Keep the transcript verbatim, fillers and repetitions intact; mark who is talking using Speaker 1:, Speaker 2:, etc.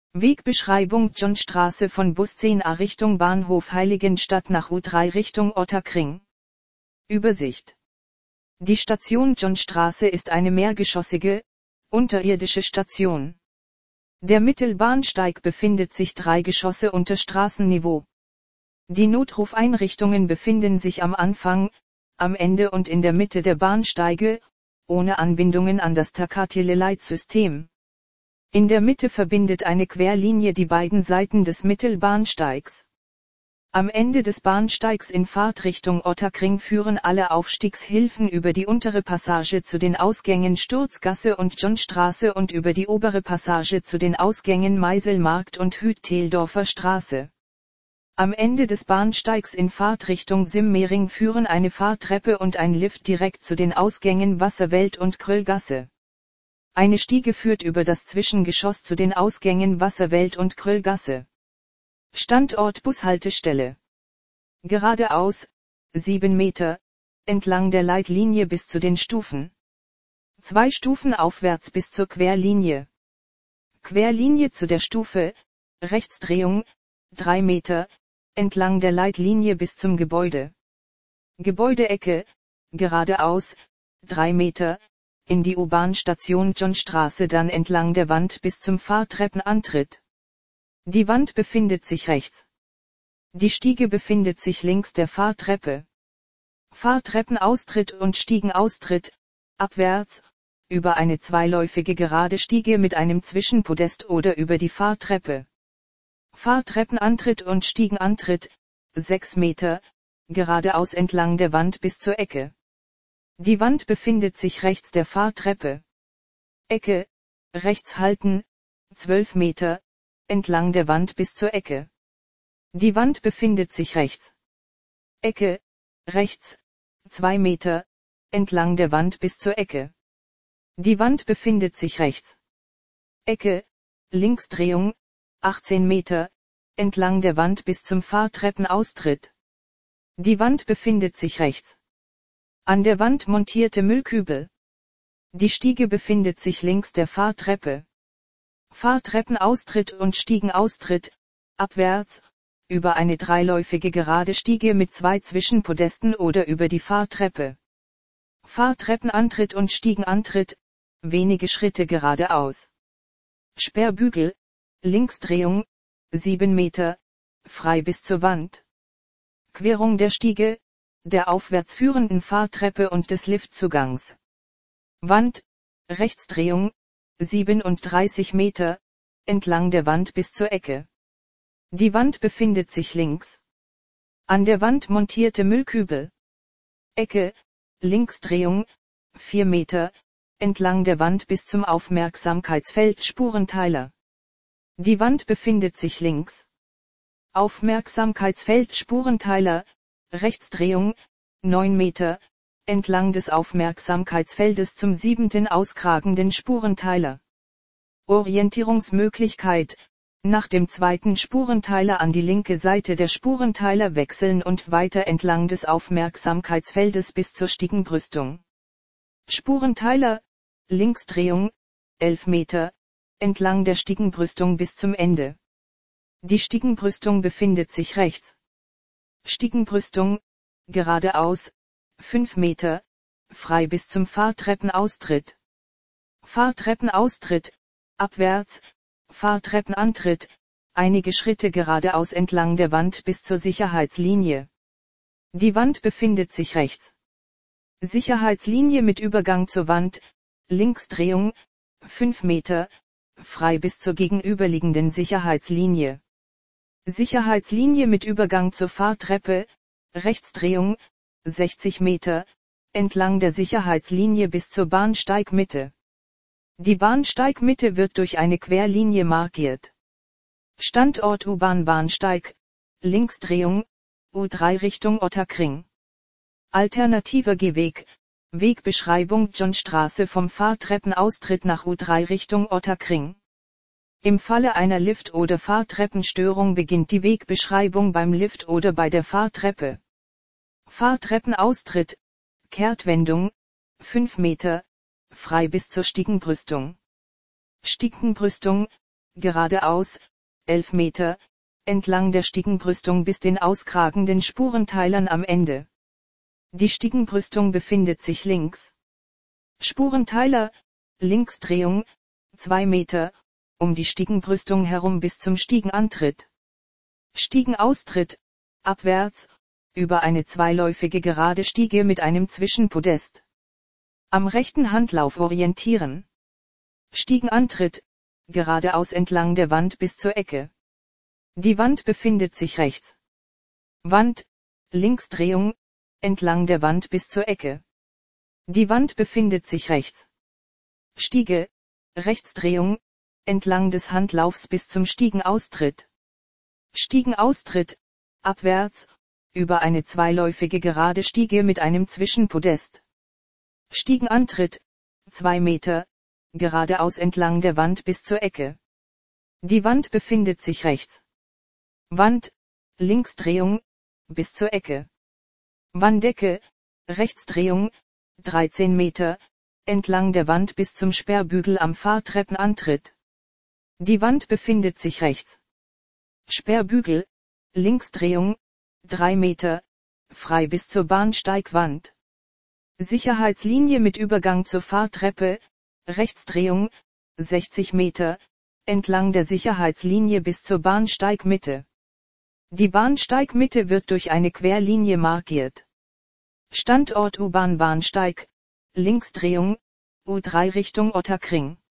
Speaker 1: Wegbeschreibung: Johnstraße von Bus zehn a Richtung Bahnhof Heiligenstadt nach U drei Richtung Ottakring. Übersicht: Die Station Johnstraße ist eine mehrgeschossige, unterirdische Station. Der Mittelbahnsteig befindet sich drei Geschosse unter Straßenniveau. Die Notrufeinrichtungen befinden sich am Anfang, am Ende und in der Mitte der Bahnsteige, ohne Anbindungen an das Takateleleitsystem. In der Mitte verbindet eine Querlinie die beiden Seiten des Mittelbahnsteigs. Am Ende des Bahnsteigs in Fahrtrichtung Ottakring führen alle Aufstiegshilfen über die untere Passage zu den Ausgängen Sturzgasse und Johnstraße und über die obere Passage zu den Ausgängen Meiselmarkt und Hütteldorfer Straße. Am Ende des Bahnsteigs in Fahrtrichtung Simmering führen eine Fahrtreppe und ein Lift direkt zu den Ausgängen Wasserwelt und Kröllgasse. Eine Stiege führt über das Zwischengeschoss zu den Ausgängen Wasserwelt und Kröllgasse. Standort Bushaltestelle: Geradeaus, sieben Meter, entlang der Leitlinie bis zu den Stufen. Zwei Stufen aufwärts bis zur Querlinie. Querlinie zu der Stufe, Rechtsdrehung, drei Meter, entlang der Leitlinie bis zum Gebäude. Gebäudeecke, geradeaus, drei Meter, in die U-Bahn-Station Johnstraße, dann entlang der Wand bis zum Fahrtreppenantritt. Die Wand befindet sich rechts. Die Stiege befindet sich links der Fahrtreppe. Fahrtreppenaustritt und Stiegenaustritt, abwärts, über eine zweiläufige gerade Stiege mit einem Zwischenpodest oder über die Fahrtreppe. Fahrtreppenantritt und Stiegenantritt, sechs Meter, geradeaus entlang der Wand bis zur Ecke. Die Wand befindet sich rechts der Fahrtreppe. Ecke, rechts halten, zwölf Meter, entlang der Wand bis zur Ecke. Die Wand befindet sich rechts. Ecke, rechts, zwei Meter, entlang der Wand bis zur Ecke. Die Wand befindet sich rechts. Ecke, Linksdrehung, achtzehn Meter, entlang der Wand bis zum Fahrtreppenaustritt. Die Wand befindet sich rechts. An der Wand montierte Müllkübel. Die Stiege befindet sich links der Fahrtreppe. Fahrtreppenaustritt und Stiegenaustritt, abwärts, über eine dreiläufige gerade Stiege mit zwei Zwischenpodesten oder über die Fahrtreppe. Fahrtreppenantritt und Stiegenantritt, wenige Schritte geradeaus. Sperrbügel, Linksdrehung, sieben Meter, frei bis zur Wand. Querung der Stiege, der aufwärts führenden Fahrtreppe und des Liftzugangs. Wand, Rechtsdrehung, siebenunddreißig Meter, entlang der Wand bis zur Ecke. Die Wand befindet sich links. An der Wand montierte Müllkübel. Ecke, Linksdrehung, vier Meter, entlang der Wand bis zum Aufmerksamkeitsfeld Spurenteiler. Die Wand befindet sich links. Aufmerksamkeitsfeld Spurenteiler, Rechtsdrehung, neun Meter, entlang des Aufmerksamkeitsfeldes zum siebenten auskragenden Spurenteiler. Orientierungsmöglichkeit: Nach dem zweiten Spurenteiler an die linke Seite der Spurenteiler wechseln und weiter entlang des Aufmerksamkeitsfeldes bis zur Stiegenbrüstung. Spurenteiler, Linksdrehung, elf Meter, entlang der Stiegenbrüstung bis zum Ende. Die Stiegenbrüstung befindet sich rechts. Stiegenbrüstung, geradeaus, fünf Meter, frei bis zum Fahrtreppenaustritt. Fahrtreppenaustritt, abwärts, Fahrtreppenantritt, einige Schritte geradeaus entlang der Wand bis zur Sicherheitslinie. Die Wand befindet sich rechts. Sicherheitslinie mit Übergang zur Wand, Linksdrehung, fünf Meter, frei bis zur gegenüberliegenden Sicherheitslinie. Sicherheitslinie mit Übergang zur Fahrtreppe, Rechtsdrehung, sechzig Meter, entlang der Sicherheitslinie bis zur Bahnsteigmitte. Die Bahnsteigmitte wird durch eine Querlinie markiert. Standort U-Bahn-Bahnsteig, Linksdrehung, U drei Richtung Ottakring. Alternativer Gehweg, Wegbeschreibung: Johnstraße vom Fahrtreppenaustritt nach U drei Richtung Ottakring. Im Falle einer Lift- oder Fahrtreppenstörung beginnt die Wegbeschreibung beim Lift oder bei der Fahrtreppe. Fahrtreppenaustritt, Kehrtwendung, fünf Meter, frei bis zur Stiegenbrüstung. Stiegenbrüstung, geradeaus, elf Meter, entlang der Stiegenbrüstung bis den auskragenden Spurenteilern am Ende. Die Stiegenbrüstung befindet sich links. Spurenteiler, Linksdrehung, zwei Meter, um die Stiegenbrüstung herum bis zum Stiegenantritt. Stiegenaustritt, abwärts, über eine zweiläufige gerade Stiege mit einem Zwischenpodest. Am rechten Handlauf orientieren. Stiegenantritt, geradeaus entlang der Wand bis zur Ecke. Die Wand befindet sich rechts. Wand, Linksdrehung, entlang der Wand bis zur Ecke. Die Wand befindet sich rechts. Stiege, Rechtsdrehung, entlang des Handlaufs bis zum Stiegenaustritt. Stiegenaustritt, abwärts, über eine zweiläufige gerade Stiege mit einem Zwischenpodest. Stiegenantritt, zwei Meter, geradeaus entlang der Wand bis zur Ecke. Die Wand befindet sich rechts. Wand, Linksdrehung, bis zur Ecke. Wanddecke, Rechtsdrehung, dreizehn Meter, entlang der Wand bis zum Sperrbügel am Fahrtreppenantritt. Die Wand befindet sich rechts. Sperrbügel, Linksdrehung, drei Meter, frei bis zur Bahnsteigwand. Sicherheitslinie mit Übergang zur Fahrtreppe, Rechtsdrehung, sechzig Meter, entlang der Sicherheitslinie bis zur Bahnsteigmitte. Die Bahnsteigmitte wird durch eine Querlinie markiert. Standort U-Bahn Bahnsteig, Linksdrehung, U drei Richtung Ottakring.